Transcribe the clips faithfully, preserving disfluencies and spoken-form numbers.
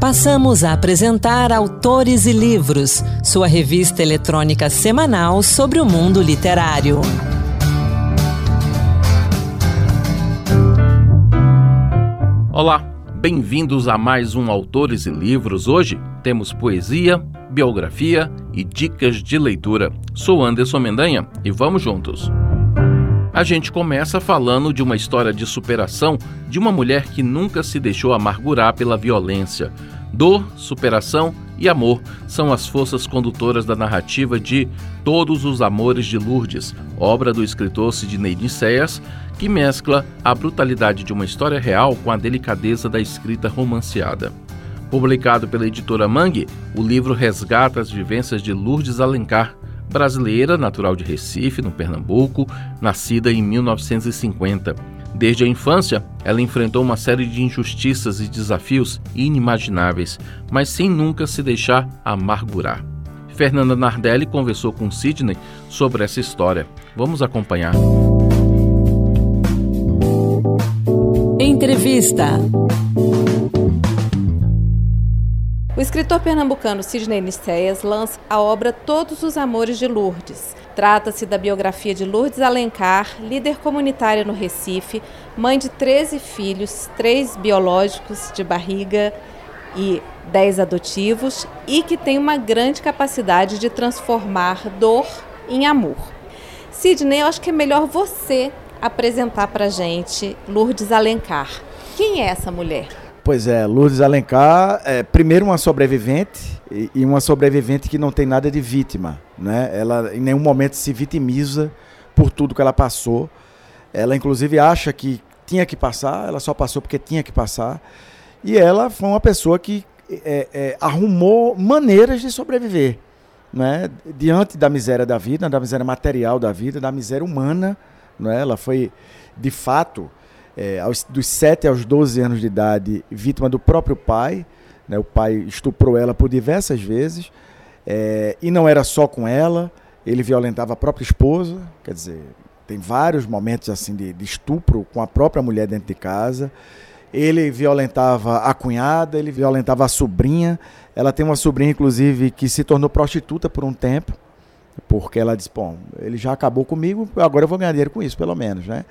Passamos a apresentar Autores e Livros, sua revista eletrônica semanal sobre o mundo literário. Olá, bem-vindos a mais um Autores e Livros. Hoje temos poesia, biografia e dicas de leitura. Sou Anderson Mendanha e vamos juntos. A gente começa falando de uma história de superação de uma mulher que nunca se deixou amargurar pela violência. Dor, superação e amor são as forças condutoras da narrativa de Todos os Amores de Lourdes, obra do escritor Sidney Nicéias, que mescla a brutalidade de uma história real com a delicadeza da escrita romanceada. Publicado pela editora Mangue, o livro resgata as vivências de Lourdes Alencar, brasileira, natural de Recife, no Pernambuco, nascida em mil novecentos e cinquenta. Desde a infância, ela enfrentou uma série de injustiças e desafios inimagináveis, mas sem nunca se deixar amargurar. Fernanda Nardelli conversou com Sidney sobre essa história. Vamos acompanhar. Entrevista. O escritor pernambucano Sidney Nicéias lança a obra Todos os Amores de Lourdes. Trata-se da biografia de Lourdes Alencar, líder comunitária no Recife, mãe de treze filhos, três biológicos de barriga e dez adotivos, e que tem uma grande capacidade de transformar dor em amor. Sidney, eu acho que é melhor você apresentar para a gente Lourdes Alencar. Quem é essa mulher? Pois é, Lourdes Alencar é primeiro uma sobrevivente e, e uma sobrevivente que não tem nada de vítima, né? Ela em nenhum momento se vitimiza por tudo que ela passou. Ela inclusive acha que tinha que passar, ela só passou porque tinha que passar. E ela foi uma pessoa que é, é, arrumou maneiras de sobreviver, né? Diante da miséria da vida, da miséria material da vida, da miséria humana, né? Ela foi, de fato, É, aos, dos sete aos doze anos de idade, vítima do próprio pai, né? O pai estuprou ela por diversas vezes, é, e não era só com ela, ele violentava a própria esposa, quer dizer, tem vários momentos assim de, de estupro com a própria mulher dentro de casa. Ele violentava a cunhada, ele violentava a sobrinha. Ela tem uma sobrinha, inclusive, que se tornou prostituta por um tempo, porque ela disse, bom, ele já acabou comigo, agora eu vou ganhar dinheiro com isso, pelo menos, né?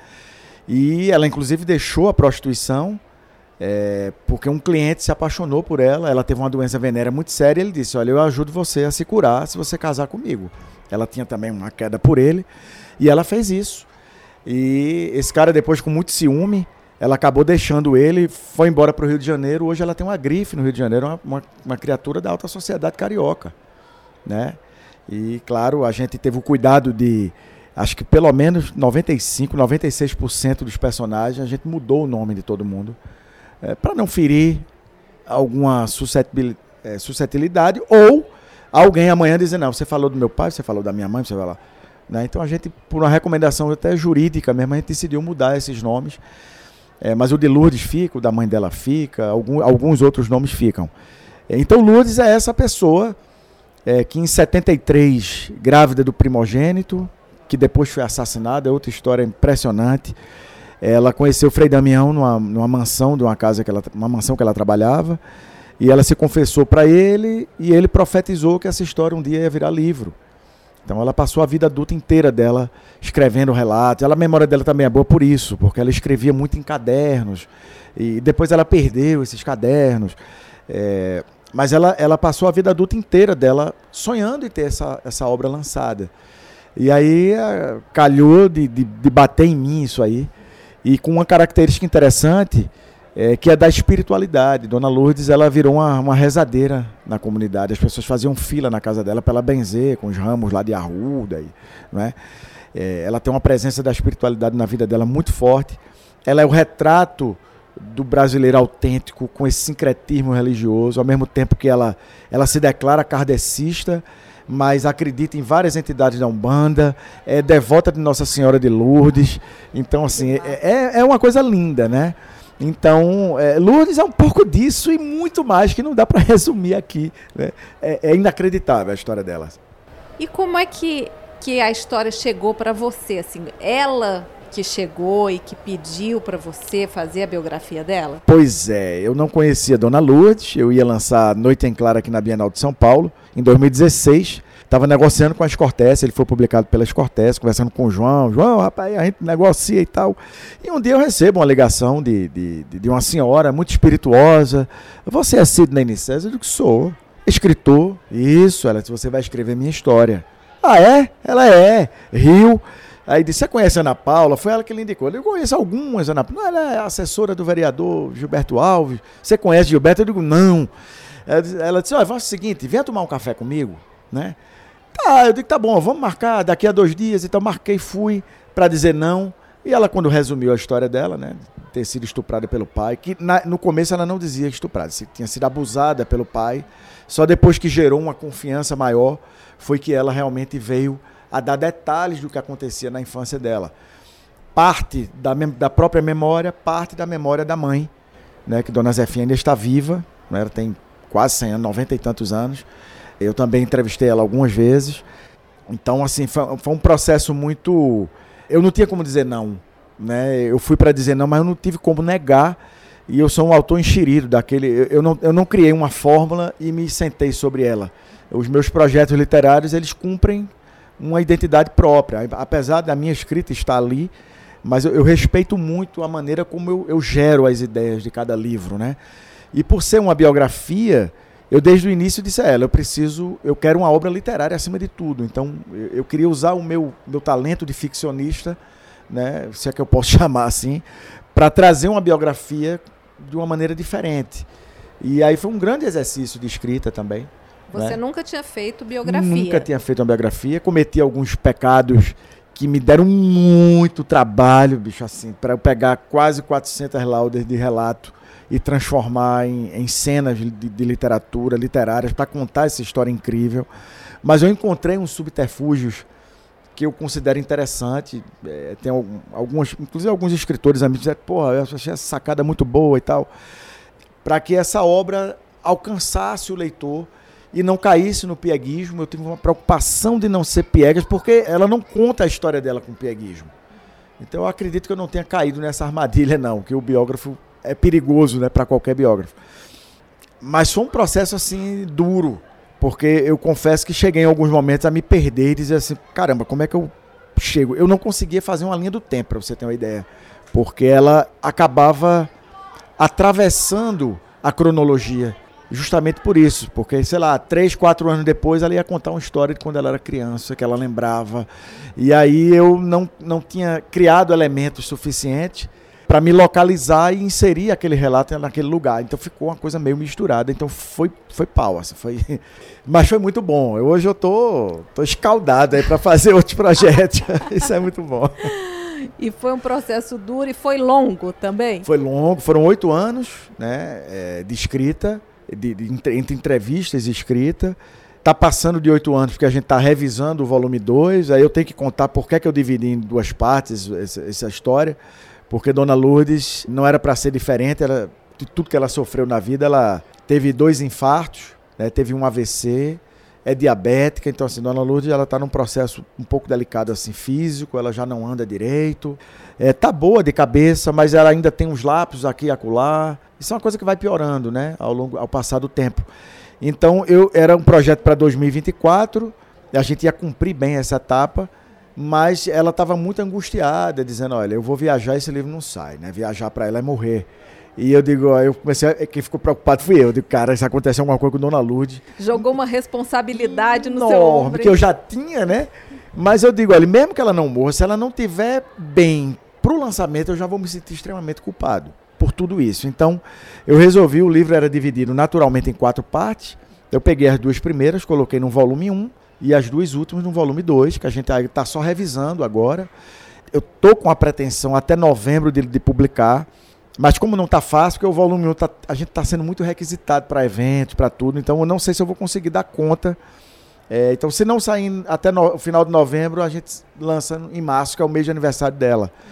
E ela, inclusive, deixou a prostituição é, porque um cliente se apaixonou por ela. Ela teve uma doença venérea muito séria e ele disse, olha, eu ajudo você a se curar se você casar comigo. Ela tinha também uma queda por ele e ela fez isso. E esse cara, depois, com muito ciúme, ela acabou deixando ele, foi embora para o Rio de Janeiro. Hoje ela tem uma grife no Rio de Janeiro, uma, uma, uma criatura da alta sociedade carioca, né? E, claro, a gente teve o cuidado de... Acho que pelo menos noventa e cinco por cento, noventa e seis por cento dos personagens, a gente mudou o nome de todo mundo, é, para não ferir alguma suscetibilidade, é, suscetibilidade, ou alguém amanhã dizer, não, você falou do meu pai, você falou da minha mãe, você vai lá. Né? Então a gente, por uma recomendação até jurídica mesmo, a gente decidiu mudar esses nomes, é, mas o de Lourdes fica, o da mãe dela fica, algum, alguns outros nomes ficam. Então Lourdes é essa pessoa é, que em setenta e três, grávida do primogênito, que depois foi assassinada, é outra história impressionante. Ela conheceu Frei Damião numa, numa mansão, de uma casa que ela, uma mansão que ela trabalhava, e ela se confessou para ele, e ele profetizou que essa história um dia ia virar livro. Então ela passou a vida adulta inteira dela escrevendo relatos. Ela, a memória dela também é boa por isso, porque ela escrevia muito em cadernos, e depois ela perdeu esses cadernos. É, mas ela, ela passou a vida adulta inteira dela sonhando em ter essa, essa obra lançada. E aí calhou de, de, de bater em mim isso aí, e com uma característica interessante, é, que é da espiritualidade. Dona Lourdes, ela virou uma, uma rezadeira na comunidade, as pessoas faziam fila na casa dela para ela benzer com os ramos lá de arruda, e, não é? É, ela tem uma presença da espiritualidade na vida dela muito forte. Ela é o retrato do brasileiro autêntico, com esse sincretismo religioso, ao mesmo tempo que ela, ela se declara kardecista, mas acredita em várias entidades da Umbanda, é devota de Nossa Senhora de Lourdes. Então, assim, é, é uma coisa linda, né? Então, é, Lourdes é um pouco disso e muito mais, que não dá para resumir aqui, né? É, é inacreditável a história dela. E como é que, que a história chegou para você? Assim, ela que chegou e que pediu para você fazer a biografia dela? Pois é, eu não conhecia a Dona Lourdes, eu ia lançar Noite em Claro aqui na Bienal de São Paulo, em dois mil e dezesseis, estava negociando com a Escortece, ele foi publicado pela Escortece, conversando com o João, João, rapaz, a gente negocia e tal, e um dia eu recebo uma ligação de, de, de uma senhora muito espirituosa, você é Sidney Nicésias? Eu digo que sou, escritor, isso, ela disse, você vai escrever minha história. Ah, é? Ela é, riu. Aí disse, você conhece a Ana Paula? Foi ela que lhe indicou. Eu conheço algumas, Ana Paula. Não, ela é assessora do vereador Gilberto Alves. Você conhece Gilberto? Eu digo, não. Ela disse, olha, faz o seguinte, venha tomar um café comigo, né? Tá, eu digo, tá bom, vamos marcar daqui a dois dias. Então marquei, fui para dizer não. E ela, quando resumiu a história dela, né, ter sido estuprada pelo pai, que na, no começo ela não dizia estuprada, tinha sido abusada pelo pai, só depois que gerou uma confiança maior, foi que ela realmente veio a dar detalhes do que acontecia na infância dela. Parte da, da própria memória, parte da memória da mãe, né, que Dona Zefinha ainda está viva, né, ela tem quase cem anos, noventa e tantos anos. Eu também entrevistei ela algumas vezes. Então, assim, foi, foi um processo muito... Eu não tinha como dizer não, né? Eu fui para dizer não, mas eu não tive como negar. E eu sou um autor enxerido daquele... Eu, eu, não, eu não criei uma fórmula e me sentei sobre ela. Os meus projetos literários, eles cumprem uma identidade própria. Apesar da minha escrita estar ali, mas eu, eu respeito muito a maneira como eu, eu gero as ideias de cada livro, né? E por ser uma biografia, eu desde o início disse a ela, eu preciso, eu quero uma obra literária acima de tudo. Então, eu, eu queria usar o meu, meu talento de ficcionista, né, se é que eu posso chamar assim, para trazer uma biografia de uma maneira diferente. E aí foi um grande exercício de escrita também. Você né? nunca tinha feito biografia? Nunca tinha feito uma biografia. Cometi alguns pecados que me deram muito trabalho, bicho, assim, para eu pegar quase quatrocentas laudas de relato e transformar em, em cenas de, de literatura, literárias, para contar essa história incrível. Mas eu encontrei uns subterfúgios que eu considero interessante. É, tem alguns, inclusive alguns escritores amigos dizem, porra, eu achei essa sacada muito boa e tal, para que essa obra alcançasse o leitor e não caísse no pieguismo. Eu tive uma preocupação de não ser piegas, porque ela não conta a história dela com pieguismo. Então eu acredito que eu não tenha caído nessa armadilha, não, que o biógrafo é perigoso, né, para qualquer biógrafo. Mas foi um processo assim duro, porque eu confesso que cheguei em alguns momentos a me perder e dizer assim, caramba, como é que eu chego? Eu não conseguia fazer uma linha do tempo, para você ter uma ideia, porque ela acabava atravessando a cronologia, justamente por isso, porque, sei lá, três, quatro anos depois ela ia contar uma história de quando ela era criança, que ela lembrava, e aí eu não, não tinha criado elementos suficientes para me localizar e inserir aquele relato naquele lugar. Então ficou uma coisa meio misturada. Então foi, foi pau, assim, foi... mas foi muito bom. Eu, hoje eu tô, tô escaldado aí para fazer outros projetos. Isso é muito bom. E foi um processo duro e foi longo também? Foi longo, foram oito anos, né, é, de escrita, de, de, entre entrevistas e escrita. Está passando de oito anos porque a gente está revisando o volume dois. Aí eu tenho que contar por que, que eu dividi em duas partes essa, essa história. Porque Dona Lourdes não era para ser diferente, ela, de tudo que ela sofreu na vida, ela teve dois infartos, né, teve um A V C, é diabética, então assim, Dona Lourdes ela está num processo um pouco delicado assim, físico, ela já não anda direito, é, tá boa de cabeça, mas ela ainda tem uns lapsos aqui e acolá, isso é uma coisa que vai piorando, né, ao, longo, ao passar do tempo. Então eu, era um projeto para dois mil e vinte e quatro, a gente ia cumprir bem essa etapa, mas ela estava muito angustiada, dizendo, olha, eu vou viajar, esse livro não sai, né? Viajar para ela é morrer. E eu digo, ó, eu comecei, a, quem ficou preocupado fui eu. Eu digo, cara, se acontecer alguma coisa com Dona Lourdes... Jogou uma responsabilidade no enorme, seu ombro. Que eu já tinha, né? Mas eu digo, olha, mesmo que ela não morra, se ela não estiver bem pro lançamento, eu já vou me sentir extremamente culpado por tudo isso. Então, eu resolvi, o livro era dividido naturalmente em quatro partes. Eu peguei as duas primeiras, coloquei no volume um, e as duas últimas no volume dois, que a gente está só revisando agora. Eu estou com a pretensão até novembro de, de publicar, mas como não está fácil, porque o volume um, tá, a gente está sendo muito requisitado para eventos, para tudo, então eu não sei se eu vou conseguir dar conta. É, então, se não sair até no, o final de novembro, a gente lança em março, que é o mês de aniversário dela.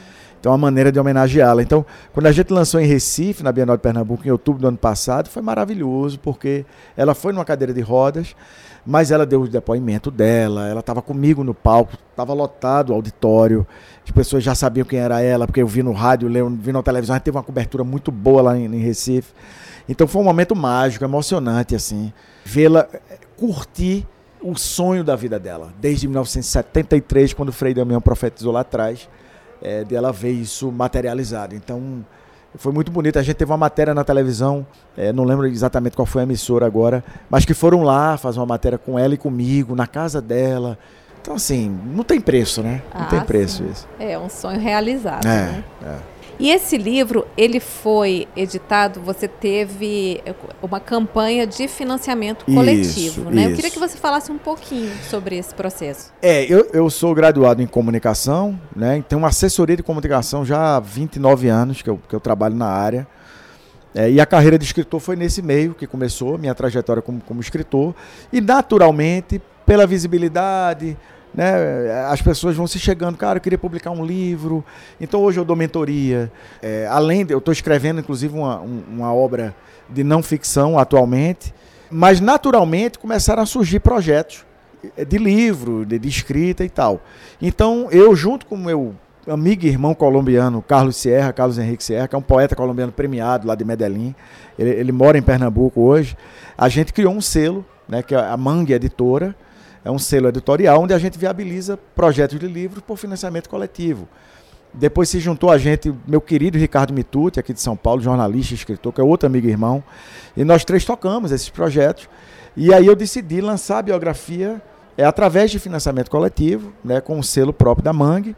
Então, é uma maneira de homenageá-la. Então, quando a gente lançou em Recife, na Bienal de Pernambuco, em outubro do ano passado, foi maravilhoso, porque ela foi numa cadeira de rodas, mas ela deu o depoimento dela, ela estava comigo no palco, estava lotado o auditório, as pessoas já sabiam quem era ela, porque eu vi no rádio, eu vi na televisão, a gente teve uma cobertura muito boa lá em, em Recife. Então foi um momento mágico, emocionante, assim, vê-la curtir o sonho da vida dela, desde mil novecentos e setenta e três, quando o Frei Damião profetizou lá atrás, é, de ela ver isso materializado. Então, foi muito bonito. A gente teve uma matéria na televisão, é, não lembro exatamente qual foi a emissora agora, mas que foram lá fazer uma matéria com ela e comigo, na casa dela. Então, assim, não tem preço, né? Não ah, tem preço sim. isso. É um sonho realizado, é, né? É. E esse livro, ele foi editado, você teve uma campanha de financiamento coletivo, isso, né? Isso. Eu queria que você falasse um pouquinho sobre esse processo. É, eu, eu sou graduado em comunicação, né? Tenho uma assessoria de comunicação já há vinte e nove anos que eu, que eu trabalho na área. É, e a carreira de escritor foi nesse meio que começou, minha trajetória como, como escritor. E, naturalmente, pela visibilidade, né, as pessoas vão se chegando, cara, eu queria publicar um livro, então hoje eu dou mentoria, é, além de, eu estou escrevendo inclusive uma, um, uma obra de não ficção atualmente, mas naturalmente começaram a surgir projetos de livro, de, de escrita e tal. Então eu, junto com o meu amigo e irmão colombiano Carlos Sierra, Carlos Henrique Sierra, que é um poeta colombiano premiado lá de Medellín, ele, ele mora em Pernambuco hoje, a gente criou um selo, né, que é a Mangue Editora. É um selo editorial onde a gente viabiliza projetos de livros por financiamento coletivo. Depois se juntou a gente, meu querido Ricardo Mituti, aqui de São Paulo, jornalista e escritor, que é outro amigo e irmão, e nós três tocamos esses projetos. E aí eu decidi lançar a biografia é, através de financiamento coletivo, né, com o selo próprio da Mangue.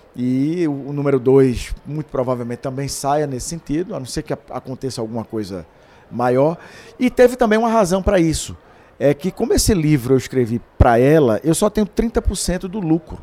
E o, o número dois, muito provavelmente, também saia nesse sentido, a não ser que a, aconteça alguma coisa maior. E teve também uma razão para isso. É que como esse livro eu escrevi para ela, eu só tenho trinta por cento do lucro.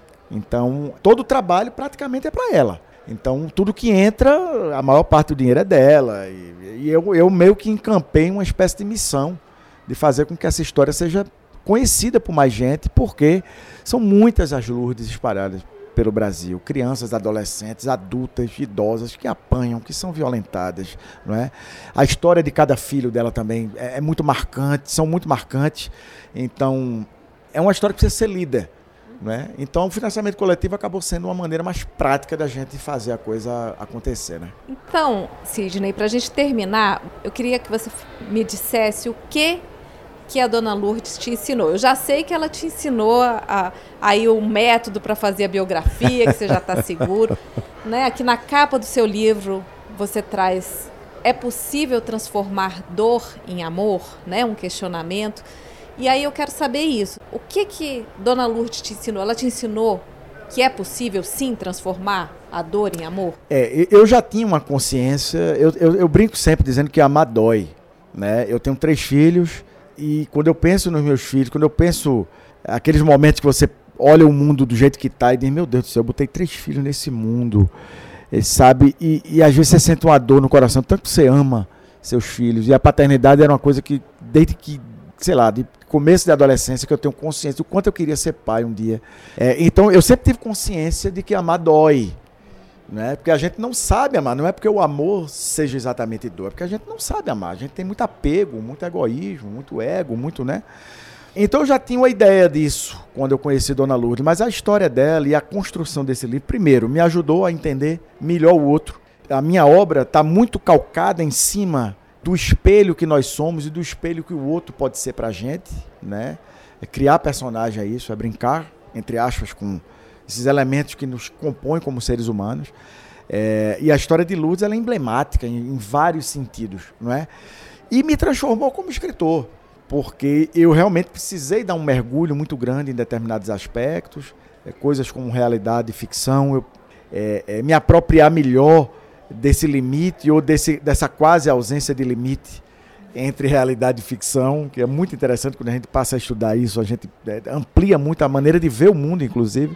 Então, todo o trabalho praticamente é para ela. Então, tudo que entra, a maior parte do dinheiro é dela. E, e eu, eu meio que encampei uma espécie de missão de fazer com que essa história seja conhecida por mais gente, porque são muitas as Lourdes espalhadas pelo Brasil, crianças, adolescentes, adultas, idosas que apanham, que são violentadas, não é? A história de cada filho dela também é, é muito marcante, são muito marcantes, então é uma história que precisa ser lida, não é? Então o financiamento coletivo acabou sendo uma maneira mais prática da gente fazer a coisa acontecer, né? Então, Sidney, para a gente terminar, eu queria que você me dissesse o que que a Dona Lourdes te ensinou. Eu já sei que ela te ensinou a, aí o método para fazer a biografia, que você já está seguro. Né? Aqui na capa do seu livro você traz: é possível transformar dor em amor? Né? Um questionamento. E aí eu quero saber isso. O que que Dona Lourdes te ensinou? Ela te ensinou que é possível, sim, transformar a dor em amor? É, eu já tinha uma consciência, eu, eu, eu brinco sempre dizendo que amar dói. Né? Eu tenho três filhos, e quando eu penso nos meus filhos, quando eu penso aqueles momentos que você olha o mundo do jeito que está e diz, meu Deus do céu, eu botei três filhos nesse mundo, sabe? E, e às vezes você sente uma dor no coração, tanto que você ama seus filhos. E a paternidade era uma coisa que, desde que, sei lá, de começo da adolescência, que eu tenho consciência do quanto eu queria ser pai um dia. É, então, eu sempre tive consciência de que amar dói. Né? Porque a gente não sabe amar, não é porque o amor seja exatamente dor, é porque a gente não sabe amar, a gente tem muito apego, muito egoísmo, muito ego, muito, né? Então eu já tinha uma ideia disso quando eu conheci Dona Lourdes, mas a história dela e a construção desse livro, primeiro, me ajudou a entender melhor o outro. A minha obra está muito calcada em cima do espelho que nós somos e do espelho que o outro pode ser pra gente, né? É criar personagem é isso, é brincar, entre aspas, com esses elementos que nos compõem como seres humanos. É, e a história de Lourdes ela é emblemática em, em vários sentidos, não é? E me transformou como escritor, porque eu realmente precisei dar um mergulho muito grande em determinados aspectos, é, coisas como realidade e ficção, eu, é, é, me apropriar melhor desse limite ou desse, dessa quase ausência de limite entre realidade e ficção, que é muito interessante quando a gente passa a estudar isso, a gente é, amplia muito a maneira de ver o mundo, inclusive.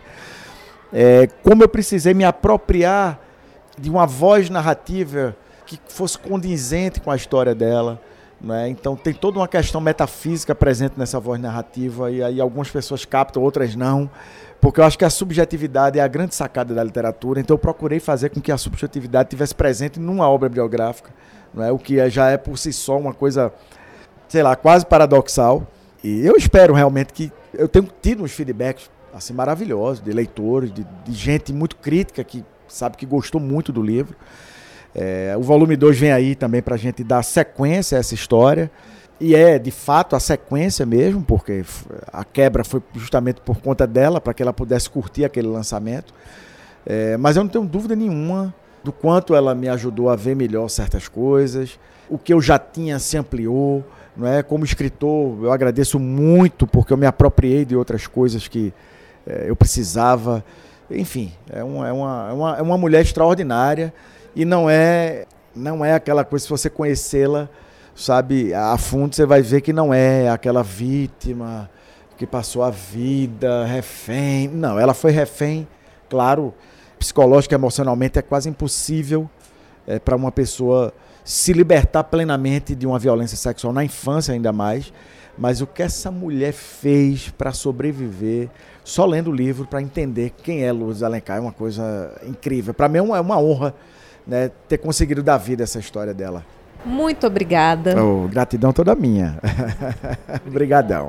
É, como eu precisei me apropriar de uma voz narrativa que fosse condizente com a história dela, né? Então tem toda uma questão metafísica presente nessa voz narrativa, e aí algumas pessoas captam, outras não, porque eu acho que a subjetividade é a grande sacada da literatura, então eu procurei fazer com que a subjetividade estivesse presente numa obra biográfica, não é? O que já é por si só uma coisa, sei lá, quase paradoxal. E eu espero realmente que... Eu tenho tido uns feedbacks assim, maravilhosos de leitores, de, de gente muito crítica que sabe que gostou muito do livro. É, o volume dois vem aí também para a gente dar sequência a essa história. E é, de fato, a sequência mesmo, porque a quebra foi justamente por conta dela, para que ela pudesse curtir aquele lançamento. É, mas eu não tenho dúvida nenhuma do quanto ela me ajudou a ver melhor certas coisas. O que eu já tinha se ampliou. Não é? Como escritor, eu agradeço muito, porque eu me apropriei de outras coisas que é, eu precisava. Enfim, é uma, é, uma, é, uma, é uma mulher extraordinária e não é, não é aquela coisa, se você conhecê-la, sabe, a fundo, você vai ver que não é aquela vítima que passou a vida refém. Não, ela foi refém, claro, psicológica e emocionalmente é quase impossível é, para uma pessoa se libertar plenamente de uma violência sexual na infância ainda mais, mas o que essa mulher fez para sobreviver, só lendo o livro para entender quem é Lourdes Alencar, é uma coisa incrível. Para mim é uma, é uma honra, né, ter conseguido dar vida a essa história dela. Muito obrigada. Oh, gratidão toda minha. Obrigadão.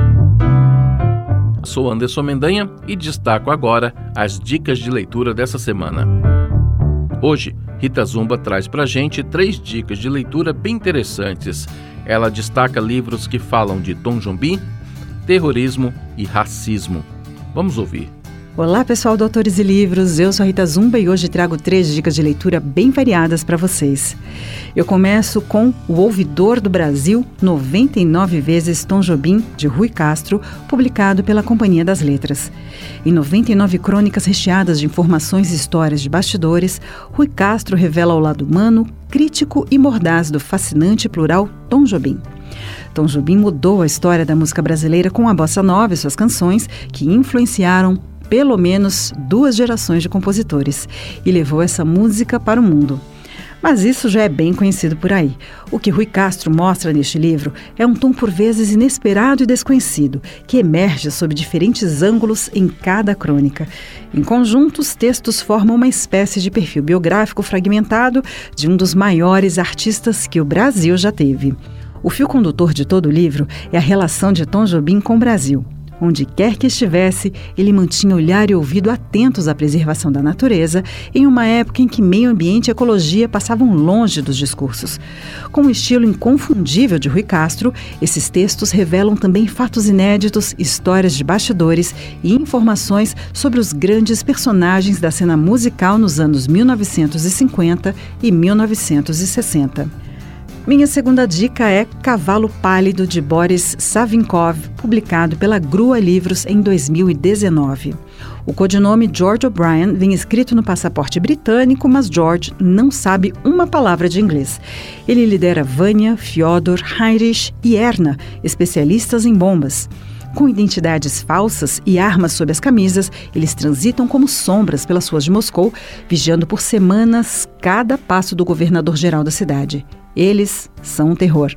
Sou Anderson Mendanha e destaco agora as dicas de leitura dessa semana. Hoje, Rita Zumba traz pra gente três dicas de leitura bem interessantes. Ela destaca livros que falam de Tom Jobim, terrorismo e racismo. Vamos ouvir. Olá pessoal do Autores e Livros, eu sou a Rita Zumba e hoje trago três dicas de leitura bem variadas para vocês. Eu começo com O Ouvidor do Brasil, noventa e nove vezes Tom Jobim, de Rui Castro, publicado pela Companhia das Letras. Em noventa e nove crônicas recheadas de informações e histórias de bastidores, Rui Castro revela o lado humano, crítico e mordaz do fascinante e plural Tom Jobim. Tom Jobim mudou a história da música brasileira com a bossa nova e suas canções, que influenciaram pelo menos duas gerações de compositores, e levou essa música para o mundo. Mas isso já é bem conhecido por aí. O que Rui Castro mostra neste livro é um tom por vezes inesperado e desconhecido, que emerge sob diferentes ângulos em cada crônica. Em conjunto, os textos formam uma espécie de perfil biográfico fragmentado de um dos maiores artistas que o Brasil já teve. O fio condutor de todo o livro é a relação de Tom Jobim com o Brasil. Onde quer que estivesse, ele mantinha olhar e ouvido atentos à preservação da natureza em uma época em que meio ambiente e ecologia passavam longe dos discursos. Com o estilo inconfundível de Rui Castro, esses textos revelam também fatos inéditos, histórias de bastidores e informações sobre os grandes personagens da cena musical nos anos mil novecentos e cinquenta e mil novecentos e sessenta. Minha segunda dica é Cavalo Pálido, de Boris Savinkov, publicado pela Grua Livros em dois mil e dezenove. O codinome George O'Brien vem escrito no passaporte britânico, mas George não sabe uma palavra de inglês. Ele lidera Vânia, Fyodor, Heinrich e Erna, especialistas em bombas. Com identidades falsas e armas sob as camisas, eles transitam como sombras pelas ruas de Moscou, vigiando por semanas cada passo do governador-geral da cidade. Eles são um terror.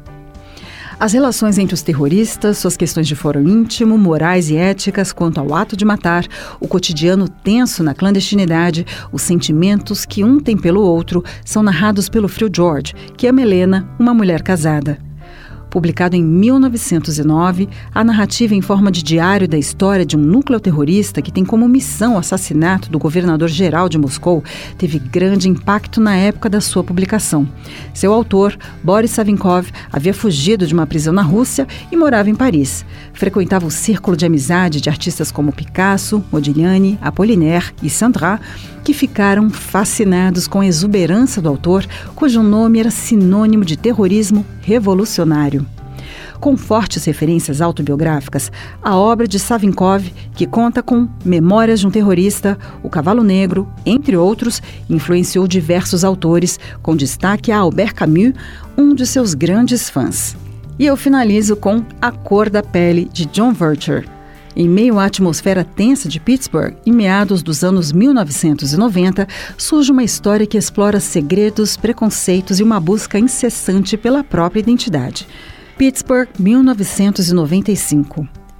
As relações entre os terroristas, suas questões de foro íntimo, morais e éticas quanto ao ato de matar, o cotidiano tenso na clandestinidade, os sentimentos que um tem pelo outro, são narrados pelo Phil George, que ama Helena, uma mulher casada. Publicado em mil novecentos e nove, a narrativa em forma de diário da história de um núcleo terrorista que tem como missão o assassinato do governador-geral de Moscou teve grande impacto na época da sua publicação. Seu autor, Boris Savinkov, havia fugido de uma prisão na Rússia e morava em Paris. Frequentava o círculo de amizade de artistas como Picasso, Modigliani, Apollinaire e Sandra, que ficaram fascinados com a exuberância do autor, cujo nome era sinônimo de terrorismo revolucionário. Com fortes referências autobiográficas, a obra de Savinkov, que conta com Memórias de um Terrorista, O Cavalo Negro, entre outros, influenciou diversos autores, com destaque a Albert Camus, um de seus grandes fãs. E eu finalizo com A Cor da Pele, de John Vircher. Em meio à atmosfera tensa de Pittsburgh, em meados dos anos mil novecentos e noventa, surge uma história que explora segredos, preconceitos e uma busca incessante pela própria identidade. Pittsburgh, mil novecentos e noventa e cinco.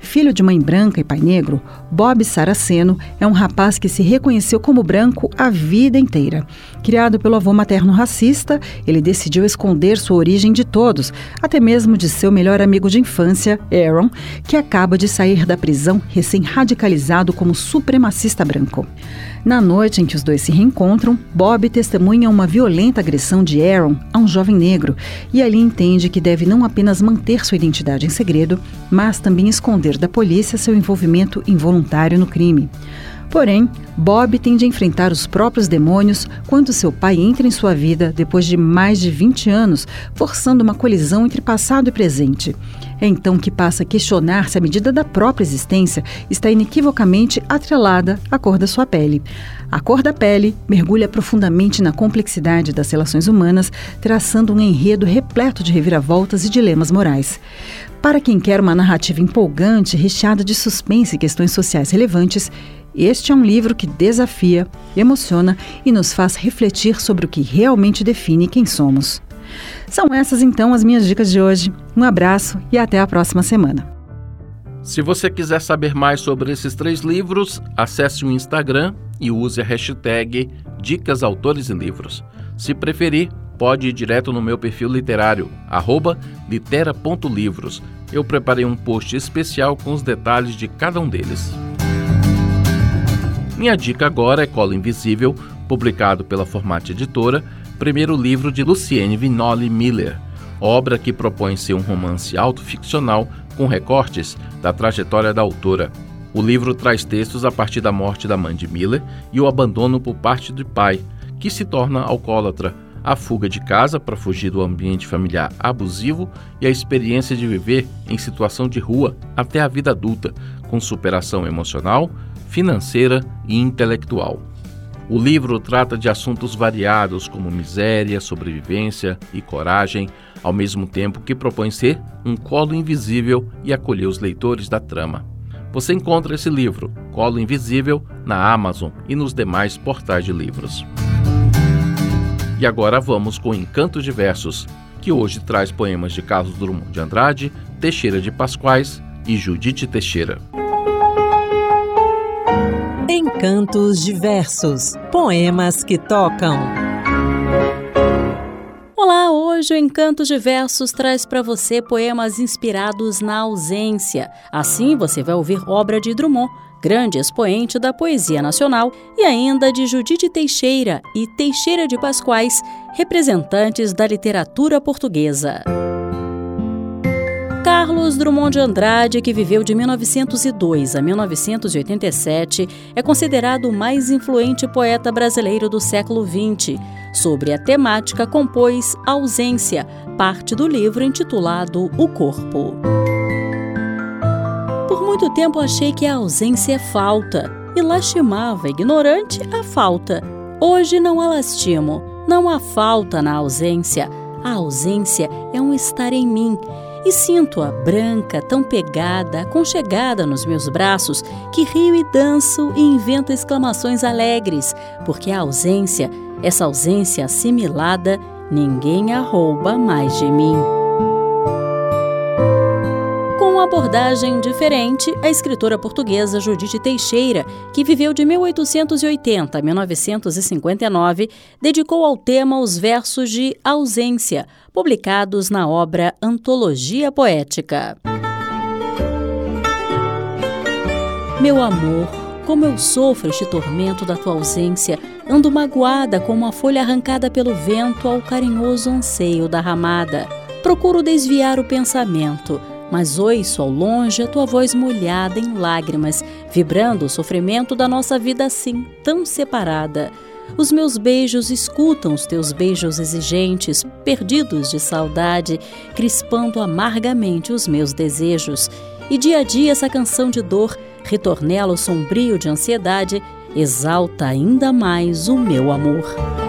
Filho de mãe branca e pai negro, Bob Saraceno é um rapaz que se reconheceu como branco a vida inteira. Criado pelo avô materno racista, ele decidiu esconder sua origem de todos, até mesmo de seu melhor amigo de infância, Aaron, que acaba de sair da prisão recém-radicalizado como supremacista branco. Na noite em que os dois se reencontram, Bob testemunha uma violenta agressão de Aaron a um jovem negro e ali entende que deve não apenas manter sua identidade em segredo, mas também esconder da polícia seu envolvimento involuntário no crime. Porém, Bob tende a enfrentar os próprios demônios quando seu pai entra em sua vida depois de mais de vinte anos, forçando uma colisão entre passado e presente. É então que passa a questionar se a medida da própria existência está inequivocamente atrelada à cor da sua pele. A Cor da Pele mergulha profundamente na complexidade das relações humanas, traçando um enredo repleto de reviravoltas e dilemas morais. Para quem quer uma narrativa empolgante, recheada de suspense e questões sociais relevantes, este é um livro que desafia, emociona e nos faz refletir sobre o que realmente define quem somos. São essas, então, as minhas dicas de hoje. Um abraço e até a próxima semana. Se você quiser saber mais sobre esses três livros, acesse o Instagram e use a hashtag Dicas Autores e Livros. Se preferir, pode ir direto no meu perfil literário, arroba litera ponto livros. Eu preparei um post especial com os detalhes de cada um deles. Minha dica agora é Colo Invisível, publicado pela Format Editora, primeiro livro de Luciene Vinoli Miller, obra que propõe ser um romance autoficcional com recortes da trajetória da autora. O livro traz textos a partir da morte da mãe de Miller e o abandono por parte do pai, que se torna alcoólatra, a fuga de casa para fugir do ambiente familiar abusivo e a experiência de viver em situação de rua até a vida adulta, com superação emocional, financeira e intelectual. O livro trata de assuntos variados como miséria, sobrevivência e coragem, ao mesmo tempo que propõe ser um colo invisível e acolher os leitores da trama. Você encontra esse livro, Colo Invisível, na Amazon e nos demais portais de livros. E agora vamos com Encantos de Versos, que hoje traz poemas de Carlos Drummond de Andrade, Teixeira de Pascoais e Judite Teixeira. Encantos de Versos, poemas que tocam. Olá, hoje o Encantos de Versos traz para você poemas inspirados na ausência. Assim você vai ouvir obra de Drummond, grande expoente da poesia nacional, e ainda de Judite Teixeira e Teixeira de Pascoais, representantes da literatura portuguesa. Carlos Drummond de Andrade, que viveu de mil novecentos e dois a mil novecentos e oitenta e sete, é considerado o mais influente poeta brasileiro do século vinte. Sobre a temática, compôs Ausência, parte do livro intitulado O Corpo. Por muito tempo achei que a ausência é falta, e lastimava, ignorante, a falta. Hoje não a lastimo, não há falta na ausência. A ausência é um estar em mim. E sinto-a branca, tão pegada, aconchegada nos meus braços, que rio e danço e invento exclamações alegres, porque a ausência, essa ausência assimilada, ninguém a rouba mais de mim. Com uma abordagem diferente, a escritora portuguesa Judite Teixeira, que viveu de mil oitocentos e oitenta a mil novecentos e cinquenta e nove, dedicou ao tema os versos de Ausência, publicados na obra Antologia Poética. Meu amor, como eu sofro este tormento da tua ausência, ando magoada como uma folha arrancada pelo vento ao carinhoso anseio da ramada. Procuro desviar o pensamento, mas ouço ao longe a tua voz molhada em lágrimas, vibrando o sofrimento da nossa vida assim, tão separada. Os meus beijos escutam os teus beijos exigentes, perdidos de saudade, crispando amargamente os meus desejos. E dia a dia essa canção de dor, ritornelo sombrio de ansiedade, exalta ainda mais o meu amor.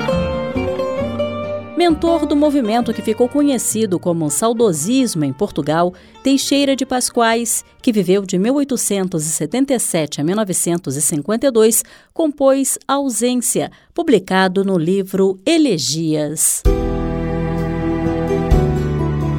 Mentor do movimento que ficou conhecido como saudosismo em Portugal, Teixeira de Pascoais, que viveu de mil oitocentos e setenta e sete a mil novecentos e cinquenta e dois, compôs Ausência, publicado no livro Elegias.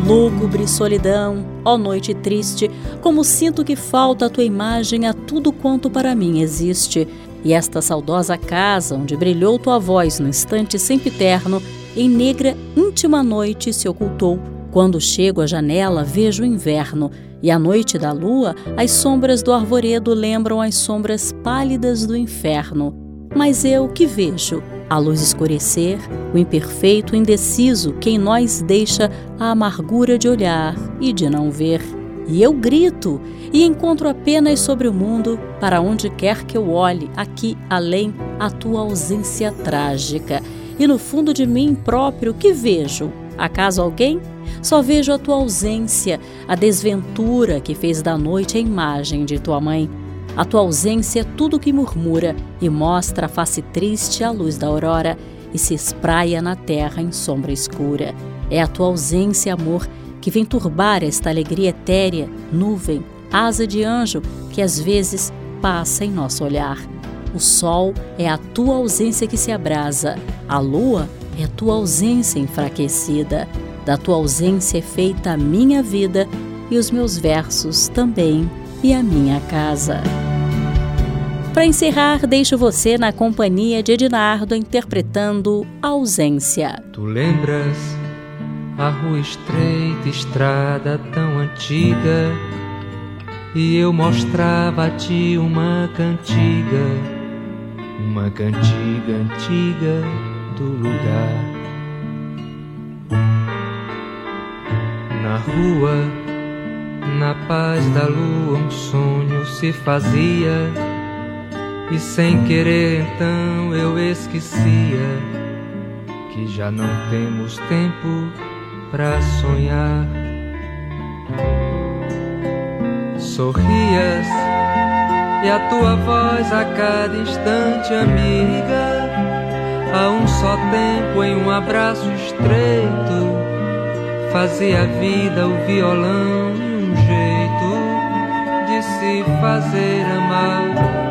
Lúgubre solidão, ó noite triste, como sinto que falta a tua imagem a tudo quanto para mim existe. E esta saudosa casa, onde brilhou tua voz no instante sempiterno, em negra íntima noite se ocultou. Quando chego à janela, vejo o inverno, e à noite da lua, as sombras do arvoredo lembram as sombras pálidas do inferno. Mas eu que vejo? A luz escurecer, o imperfeito, indeciso, que em nós deixa a amargura de olhar e de não ver. E eu grito, e encontro apenas sobre o mundo, para onde quer que eu olhe, aqui além, a tua ausência trágica. E no fundo de mim próprio, que vejo? Acaso alguém? Só vejo a tua ausência, a desventura que fez da noite a imagem de tua mãe. A tua ausência é tudo que murmura e mostra a face triste à luz da aurora e se espraia na terra em sombra escura. É a tua ausência, amor, que vem turbar esta alegria etérea, nuvem, asa de anjo que às vezes passa em nosso olhar. O sol é a tua ausência que se abrasa, a lua é a tua ausência enfraquecida. Da tua ausência é feita a minha vida e os meus versos também e a minha casa. Para encerrar, deixo você na companhia de Ednardo interpretando Ausência. Tu lembras a rua estreita, estrada tão antiga, e eu mostrava a ti uma cantiga, uma cantiga antiga do lugar. Na rua, na paz da lua, um sonho se fazia, e sem querer então eu esquecia que já não temos tempo pra sonhar. Sorrias e a tua voz a cada instante amiga, a um só tempo em um abraço estreito, fazia a vida o violão e um jeito de se fazer amar.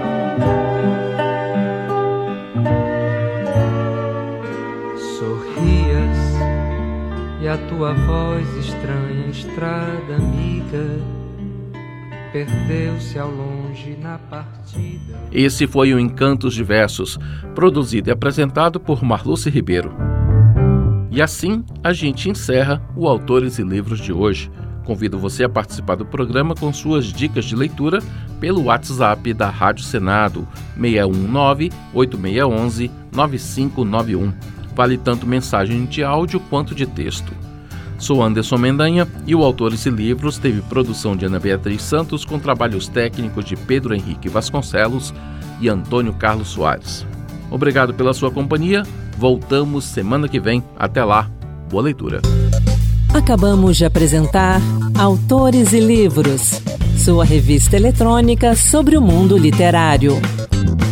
Sorrias e a tua voz estranha, estrada amiga, perdeu-se ao longe na partida. Esse foi o Encantos de Versos, produzido e apresentado por Marluce Ribeiro. E assim a gente encerra o Autores e Livros de hoje. Convido você a participar do programa com suas dicas de leitura pelo WhatsApp da Rádio Senado, seis um nove, oito seis um um, nove cinco nove um. Vale tanto mensagem de áudio quanto de texto. Sou Anderson Mendanha e o Autores e Livros teve produção de Ana Beatriz Santos com trabalhos técnicos de Pedro Henrique Vasconcelos e Antônio Carlos Soares. Obrigado pela sua companhia. Voltamos semana que vem. Até lá. Boa leitura. Acabamos de apresentar Autores e Livros, sua revista eletrônica sobre o mundo literário.